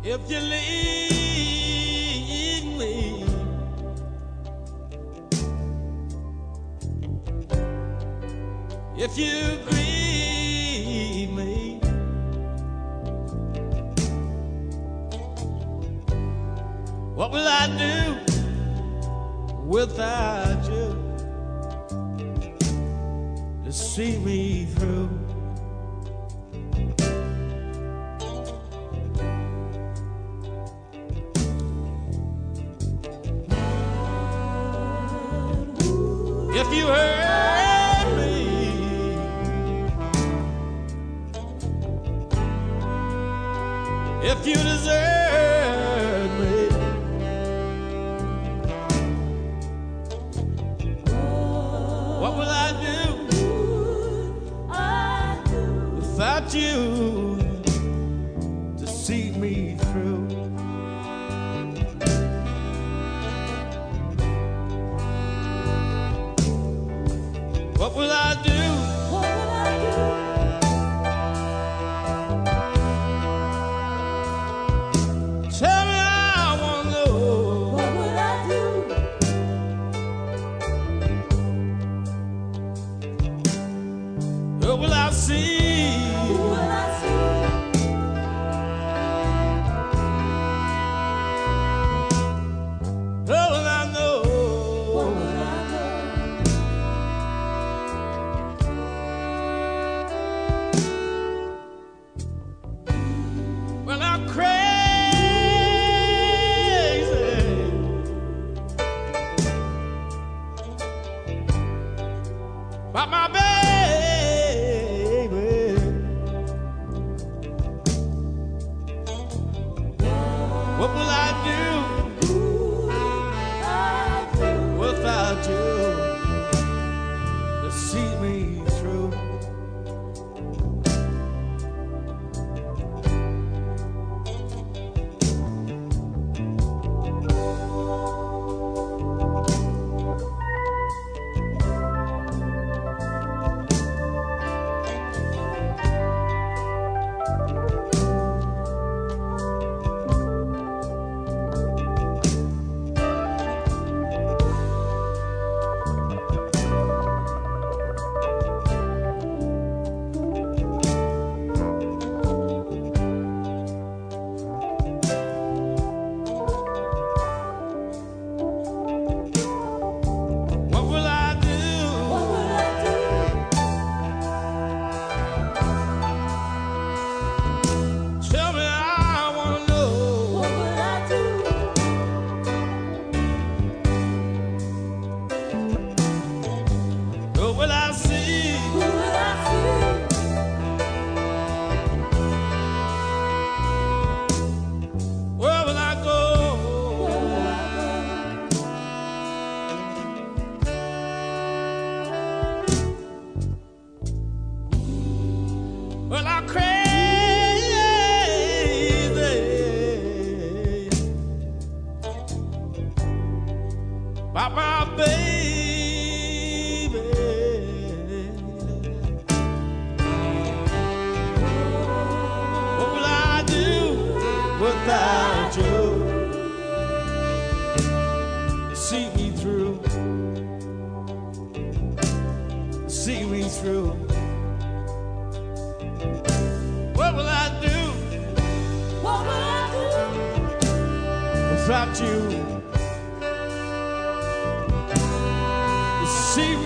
If you leave me, if you grieve me, what will I do without you to see me through? If you hurt me, if you desert me, what will I do without you to see me through? What will I do? What will I do? Tell me, I wanna know. What will I do? Who will I see? Who will I see? Who will I know? What will I Well, I'm crazy about my baby. What will I do without you to see me through? Well, I'm crazy about my baby. What will I do without you? See me through. See me through. What will I do? What will I do without you? See